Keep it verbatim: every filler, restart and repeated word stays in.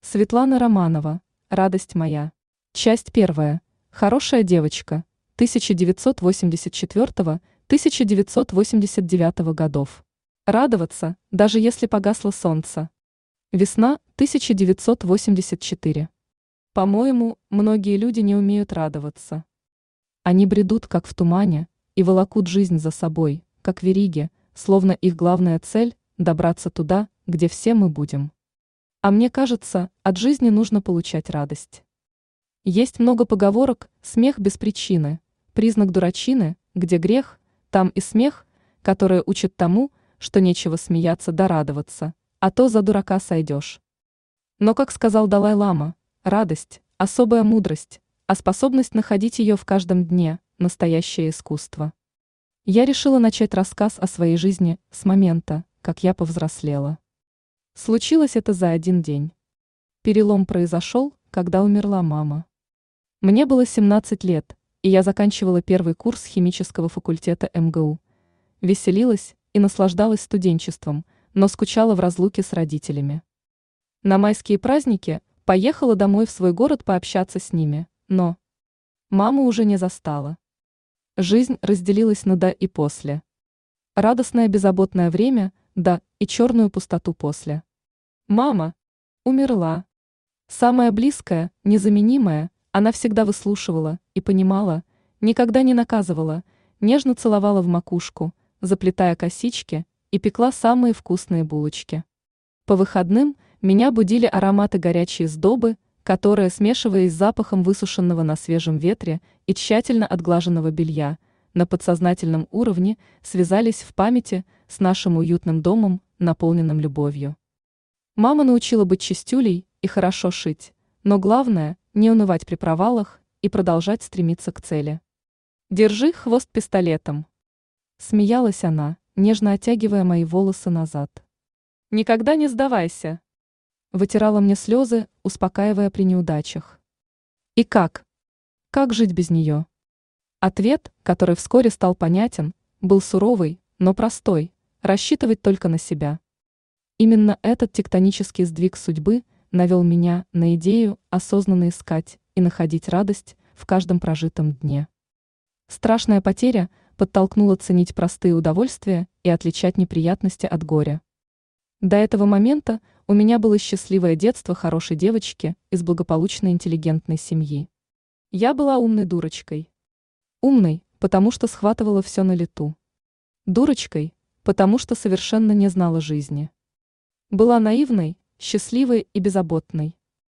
Светлана Романова. Радость моя. Часть первая. Хорошая девочка. тысяча девятьсот восемьдесят четвёртого — тысяча девятьсот восемьдесят девятого годов. Радоваться, даже если погасло солнце. Весна, тысяча девятьсот восемьдесят четвёртый. По-моему, многие люди не умеют радоваться. Они бредут, как в тумане, и волокут жизнь за собой, как вериги, словно их главная цель – добраться туда, где все мы будем. А мне кажется, от жизни нужно получать радость. Есть много поговорок «смех без причины», «признак дурачины», «где грех», там и смех, которые учат тому, что нечего смеяться да радоваться, а то за дурака сойдешь. Но, как сказал Далай-лама, радость – особая мудрость, а способность находить ее в каждом дне – настоящее искусство. Я решила начать рассказ о своей жизни с момента, как я повзрослела. Случилось это за один день. Перелом произошел, когда умерла мама. Мне было семнадцать лет, и я заканчивала первый курс химического факультета эм гэ у. Веселилась и наслаждалась студенчеством, но скучала в разлуке с родителями. На майские праздники поехала домой в свой город пообщаться с ними, но маму уже не застала. Жизнь разделилась на «до» и «после». Радостное беззаботное время – «до» и черную пустоту после. Мама умерла. Самое близкое, незаменимое, она всегда выслушивала и понимала, никогда не наказывала, нежно целовала в макушку, заплетая косички, и пекла самые вкусные булочки. По выходным меня будили ароматы горячей сдобы, которые, смешиваясь с запахом высушенного на свежем ветре и тщательно отглаженного белья, на подсознательном уровне связались в памяти с нашим уютным домом, наполненным любовью. Мама научила быть чистюлей и хорошо шить, но главное – не унывать при провалах и продолжать стремиться к цели. «Держи хвост пистолетом», – смеялась она, нежно оттягивая мои волосы назад. «Никогда не сдавайся», – вытирала мне слезы, успокаивая при неудачах. И как? Как жить без нее? Ответ, который вскоре стал понятен, был суровый, но простой – рассчитывать только на себя. Именно этот тектонический сдвиг судьбы навел меня на идею осознанно искать и находить радость в каждом прожитом дне. Страшная потеря подтолкнула ценить простые удовольствия и отличать неприятности от горя. До этого момента у меня было счастливое детство хорошей девочки из благополучной интеллигентной семьи. Я была умной дурочкой. Умной, потому что схватывала все на лету. Дурочкой, потому что совершенно не знала жизни. Была наивной, счастливой и беззаботной.